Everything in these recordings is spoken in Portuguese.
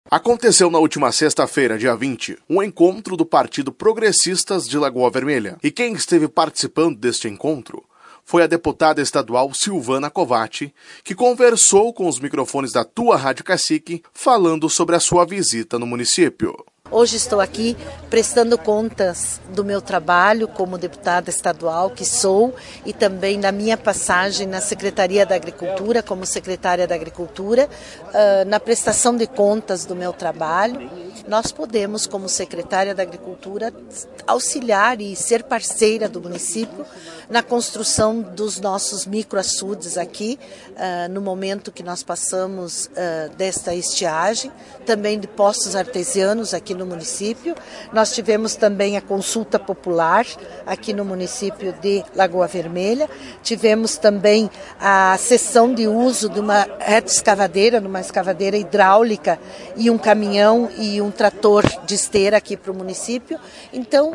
Aconteceu na última sexta-feira, dia 20, um encontro do Partido Progressistas de Lagoa Vermelha. E quem esteve participando deste encontro foi a deputada estadual Silvana Covatti, que conversou com os microfones da Tua Rádio Cacique, falando sobre a sua visita no município. Hoje estou aqui prestando contas do meu trabalho como deputada estadual que sou e também da minha passagem na Secretaria da Agricultura, como secretária da Agricultura, na prestação de contas do meu trabalho. Nós podemos, como secretária da Agricultura, auxiliar e ser parceira do município na construção dos nossos microaçudes aqui, no momento que nós passamos desta estiagem, também de postos artesianos aqui no município. Nós tivemos também a consulta popular aqui no município de Lagoa Vermelha. Tivemos também a cessão de uso de uma retroescavadeira, numa escavadeira hidráulica e um caminhão e um trator de esteira aqui para o município. Então,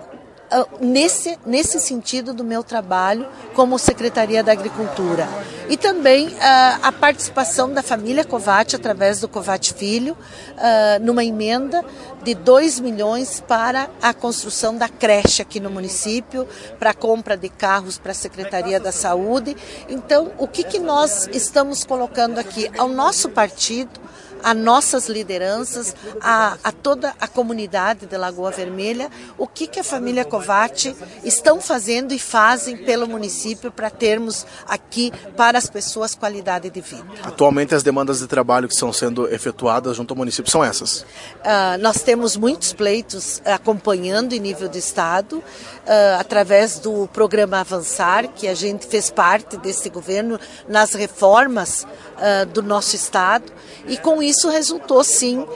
nesse sentido do meu trabalho como Secretaria da Agricultura. E também a participação da família Covatti, através do Covatti Filho, numa emenda de 2 milhões para a construção da creche aqui no município, para a compra de carros para a Secretaria da Saúde. Então, o que nós estamos colocando aqui ao nosso partido, a nossas lideranças, a toda a comunidade de Lagoa Vermelha, o que a família Covatti estão fazendo e fazem pelo município para termos aqui para as pessoas qualidade de vida. Atualmente as demandas de trabalho que estão sendo efetuadas junto ao município são essas? Nós temos muitos pleitos acompanhando em nível de estado, através do programa Avançar, que a gente fez parte desse governo nas reformas do nosso estado, e com isso resultou sim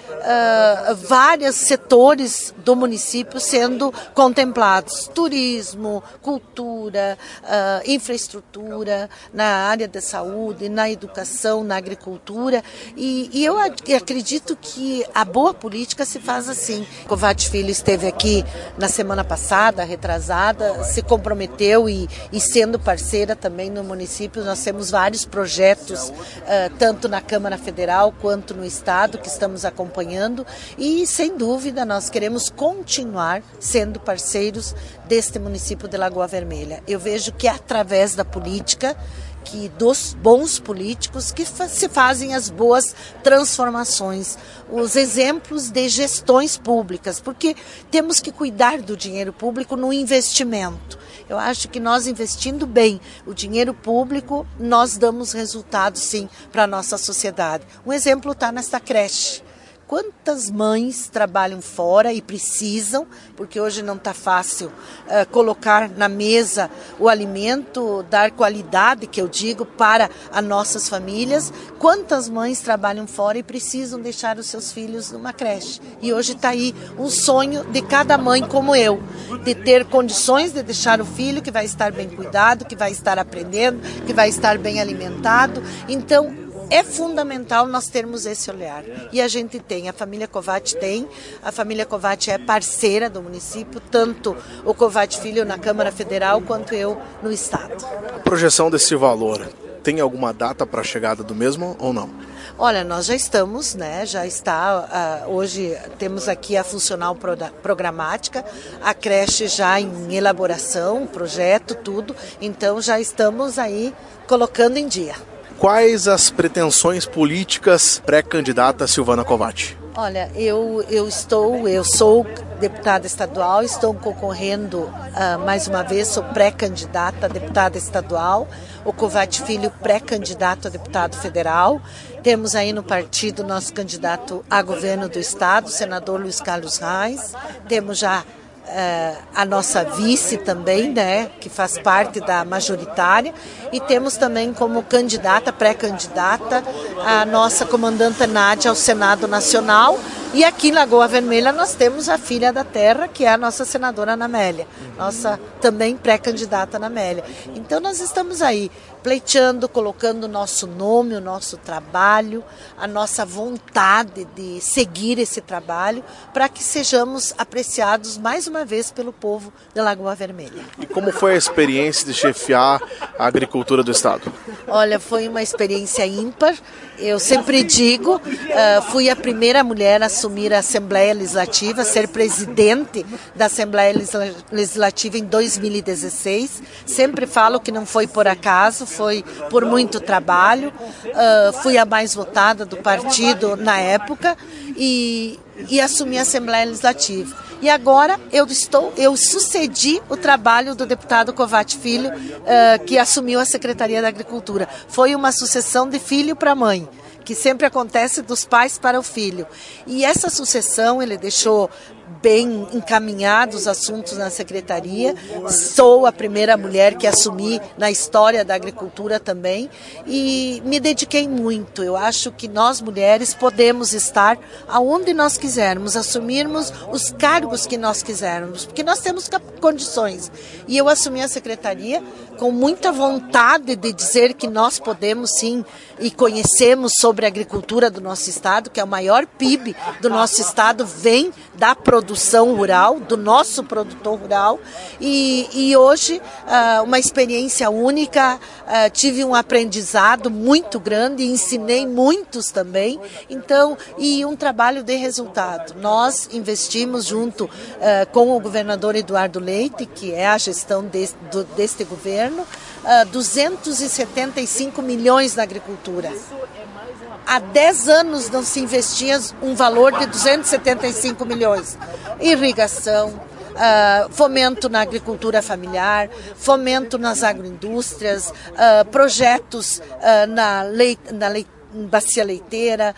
vários setores do município sendo contemplados: turismo, cultura, infraestrutura, na área da saúde, na educação, na agricultura, e eu acredito que a boa política se faz assim. Covatti Filho esteve aqui na semana passada, retrasada, se comprometeu e sendo parceira também no município. Nós temos vários projetos, tanto na Câmara Federal quanto no Estado, que estamos acompanhando, e sem dúvida nós queremos continuar sendo parceiros deste município de Lagoa Vermelha. Eu vejo que é através da política, que dos bons políticos, que se fazem as boas transformações, os exemplos de gestões públicas, porque temos que cuidar do dinheiro público no investimento. Eu acho que nós investindo bem o dinheiro público, nós damos resultados sim para a nossa sociedade. Um exemplo está nesta creche. Quantas mães trabalham fora e precisam, porque hoje não está fácil colocar na mesa o alimento, dar qualidade, que eu digo, para as nossas famílias. Quantas mães trabalham fora e precisam deixar os seus filhos numa creche. E hoje está aí um sonho de cada mãe como eu, de ter condições de deixar o filho que vai estar bem cuidado, que vai estar aprendendo, que vai estar bem alimentado. Então, é fundamental nós termos esse olhar. E a gente tem, a família Covatti tem, a família Covatti é parceira do município, tanto o Covatti Filho na Câmara Federal quanto eu no Estado. A projeção desse valor, tem alguma data para a chegada do mesmo ou não? Olha, nós já estamos, né? Já está, hoje temos aqui a funcional programática, a creche já em elaboração, projeto, tudo, então já estamos aí colocando em dia. Quais as pretensões políticas pré-candidata Silvana Covatti? Olha, eu sou deputada estadual, estou concorrendo mais uma vez, sou pré-candidata a deputada estadual, o Covatti Filho pré-candidato a deputado federal. Temos aí no partido nosso candidato a governo do estado, o senador Luiz Carlos Reis. Temos já a nossa vice também, né, que faz parte da majoritária, e temos também como candidata, pré-candidata, a nossa comandante Nádia ao Senado Nacional, e aqui em Lagoa Vermelha nós temos a filha da terra, que é a nossa senadora Ana Amélia, nossa também pré-candidata Ana Amélia. Então nós estamos aí pleiteando, colocando o nosso nome, o nosso trabalho, a nossa vontade de seguir esse trabalho para que sejamos apreciados mais uma vez pelo povo de Lagoa Vermelha. E como foi a experiência de chefiar a agricultura do estado? Olha, foi uma experiência ímpar. Eu sempre digo, fui a primeira mulher a assumir a Assembleia Legislativa, ser presidente da Assembleia Legislativa em 2016. Sempre falo que não foi por acaso, foi por muito trabalho. Fui a mais votada do partido na época e assumi a Assembleia Legislativa. E agora eu sucedi o trabalho do deputado Kovács Filho, que assumiu a Secretaria da Agricultura. Foi uma sucessão de filho para mãe, que sempre acontece dos pais para o filho. E essa sucessão ele deixou bem encaminhados os assuntos na secretaria. Sou a primeira mulher que assumi na história da agricultura também e me dediquei muito. Eu acho que nós mulheres podemos estar aonde nós quisermos, assumirmos os cargos que nós quisermos, porque nós temos condições. E eu assumi a secretaria com muita vontade de dizer que nós podemos sim e conhecemos sobre a agricultura do nosso estado, que é o maior PIB do nosso estado, vem da produção rural, do nosso produtor rural, e hoje uma experiência única, tive um aprendizado muito grande, ensinei muitos também, então, e um trabalho de resultado. Nós investimos junto com o governador Eduardo Leite, que é a gestão deste governo, 275 milhões na agricultura. Há 10 anos não se investia um valor de 275 milhões. Irrigação, fomento na agricultura familiar, fomento nas agroindústrias, projetos na bacia leiteira,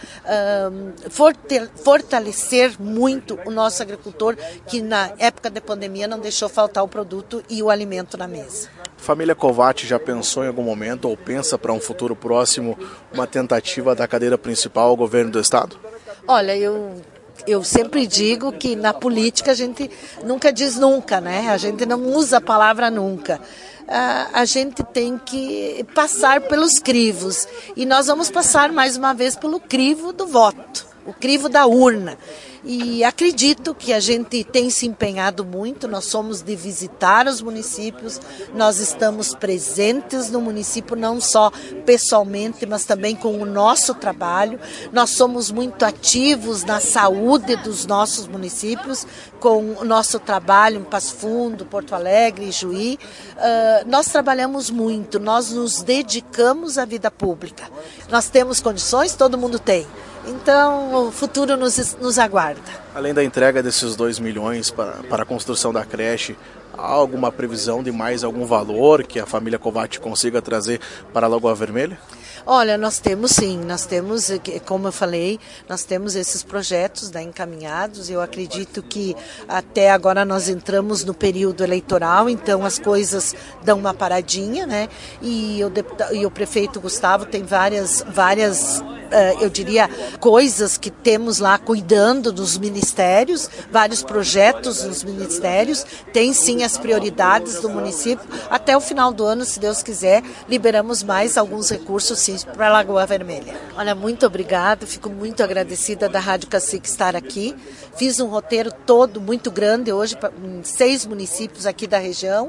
fortalecer muito o nosso agricultor, que na época da pandemia não deixou faltar o produto e o alimento na mesa. Família Kovács já pensou em algum momento ou pensa para um futuro próximo uma tentativa da cadeira principal ao governo do estado? Olha, eu sempre digo que na política a gente nunca diz nunca, né? A gente não usa a palavra nunca. A gente tem que passar pelos crivos e nós vamos passar mais uma vez pelo crivo do voto, o crivo da urna. E acredito que a gente tem se empenhado muito, nós somos de visitar os municípios, nós estamos presentes no município, não só pessoalmente, mas também com o nosso trabalho. Nós somos muito ativos na saúde dos nossos municípios, com o nosso trabalho em Passo Fundo, Porto Alegre e Juí. Nós trabalhamos muito, nós nos dedicamos à vida pública. Nós temos condições, todo mundo tem. Então, o futuro nos aguarda. Além da entrega desses 2 milhões para a construção da creche, há alguma previsão de mais algum valor que a família Kovács consiga trazer para a Lagoa Vermelha? Olha, nós temos sim, como eu falei, nós temos esses projetos encaminhados. Eu acredito que até agora nós entramos no período eleitoral, então as coisas dão uma paradinha, né? E o prefeito Gustavo tem várias eu diria, coisas que temos lá cuidando dos ministérios, vários projetos nos ministérios, tem sim as prioridades do município. Até o final do ano, se Deus quiser, liberamos mais alguns recursos sim para a Lagoa Vermelha. Olha, muito obrigada, fico muito agradecida da Rádio Cacique estar aqui. Fiz um roteiro todo muito grande hoje, em 6 municípios aqui da região.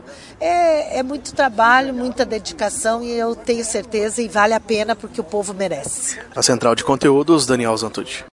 É muito trabalho, muita dedicação e eu tenho certeza e vale a pena porque o povo merece. A Central de Conteúdos, Daniel Zantucci.